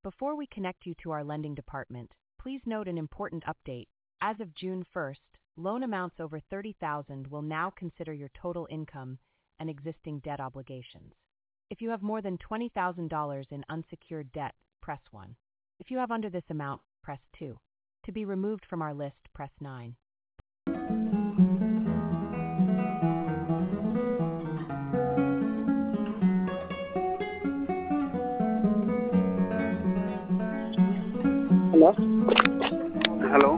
Before we connect you to our lending department, please note an important update. As of June 1st, loan amounts over $30,000 will now consider your total income and existing debt obligations. If you have more than $20,000 in unsecured debt, press 1. If you have under this amount, press 2. To be removed from our list, press 9. Hello? Hello?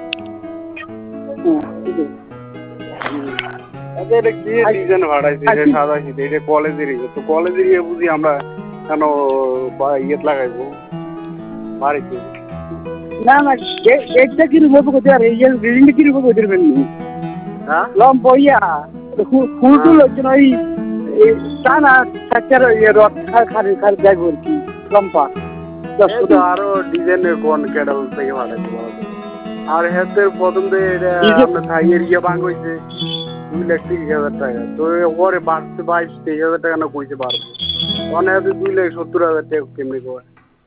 এটা কি design ভাড়াইছে এটা সাদাইছে এটা কলেজেরই তো কলেজেরই বুঝি আমরা কেন ইয়েত লাগাইবো বাড়িতে না না গেটটা কি রিমুভ করতে আর এই বিল্ডিংটা কি রিমুভ করতে পারবেন হ্যাঁ লম বইয়া ফুলটুল হচ্ছে না এই টানা স্ট্রাকচার রড খারি খারি দেখবো কি লম্পা আরো ডিজাইনের কোন ক্যাডাল থেকে ভাড়াইছে আর হেতে প্রথম দিয়ে আমরা থাইয়ের ইয়ে ভাঙ হয়েছে 2,30,000 টাকা তো ওরে বাড়ছে 22-23,000 টাকা না কইছে পারবো অনেক 2,70,000 টাকা কেমনি কয়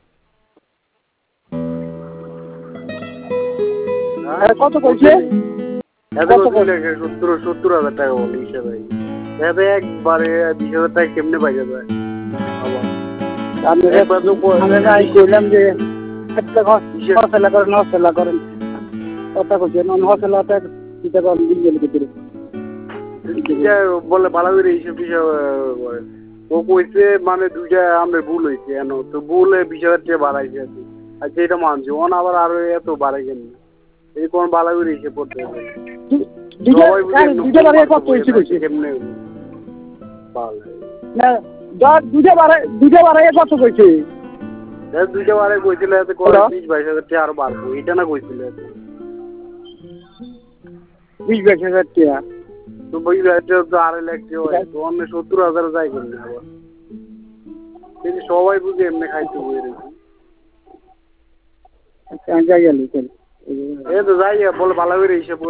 কত কইছে এত 2,70,000 টাকা বলে হিসাবে এতে একবারে 20,000 টাকা কেমনে পাইয়া যায় আমি কইলাম যে একটা হসলা করেন কথা কইছে নন হসলাটা দিতে পারেন বিল দিতে বলে বালাবির হিসেব ও কইছে মানে দুইটা আমাদের ভুল হয়েছে কেন তো ভুলে 20,000 টাকা বাড়াইছে আর যেটা মানছি ওন আবার আরো এত বাড়াই কেন এই কোন বালাবির হিসেব করতে হবে কেমনে না দুইটা বাড়াই কত কইছে দুইটা বারে কইছিল এত করে 20-22,000 টাকা আরো বাড়বো এটা না কইছিল 20-22,000 টাকা তো 20,000 তো 2.5 লাখ টাকা হয় তো অন্য 70,000 যাই করলে আবার কিন্তু সবাই বুঝে এমনি খাইতে বই রেখে যাই গেলি এই তো যাই বলে ভালো করে হিসেব